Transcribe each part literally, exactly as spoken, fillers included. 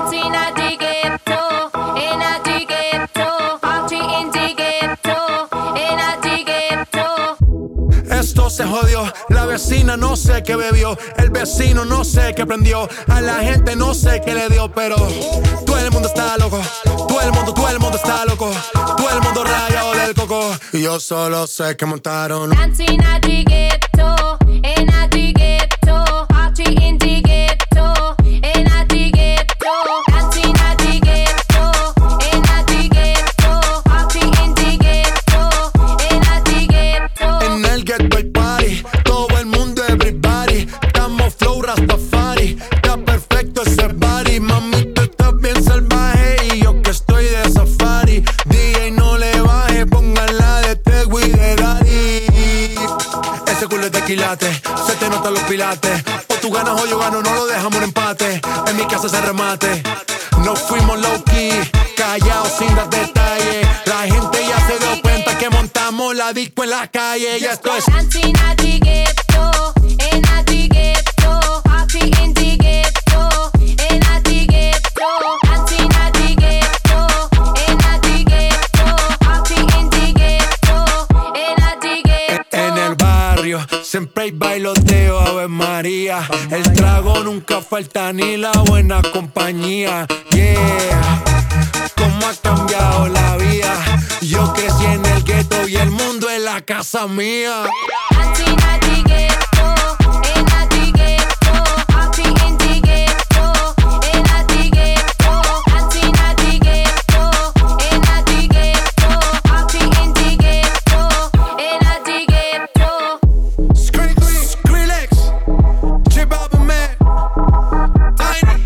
dancing at the ghetto, in a the ghetto, party in the ghetto, in a the ghetto. Esto se jodió, la vecina no sé qué bebió, el vecino no sé qué prendió, a la gente no sé qué le dio, pero todo el mundo está loco, todo el mundo, todo el mundo está loco, todo el mundo rayado del coco, y yo solo sé que montaron. Dancing at the ghetto, in a the ghetto, party in the ghetto, in a the ghetto, dancing at the ghetto, in a the ghetto, party in the ghetto, in a the ghetto. En el ghetto hay party, todo el mundo everybody, estamos flow Rastafari, está perfecto ese body, mami tú estás bien salvaje y yo que estoy de safari, D J no le baje, póngala de Tego y de Daddy. Ese culo es de quilate, se te notan los pilates, o tú ganas o yo gano, no lo dejamos en empate, en mi casa se remate, nos fuimos low key, callados sin dar detalles, la gente ya se dio cuenta que montamos la disco en la calle, ya esto es. Dancing at the ghetto, in a the ghetto, party in the ghetto, in a the ghetto, dancing at the ghetto, in a the ghetto, party in the ghetto, in a the ghetto. En el barrio siempre hay bailoteo, Ave María. El trago nunca falta ni la buena compañía. Yeah, cómo ha cambiado la vida. Yo crecí en el gueto y el mundo es la casa mía. Dancing at the ghetto, in a the ghetto, party in the ghetto, in a the ghetto, dancing at the ghetto, in a the ghetto, party in the ghetto, in a the ghetto. Skrillex, J Balvin, man, Tiny,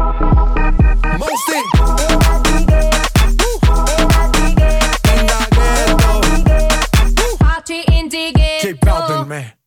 Mosty, Party in the J ghetto. Balvin, man.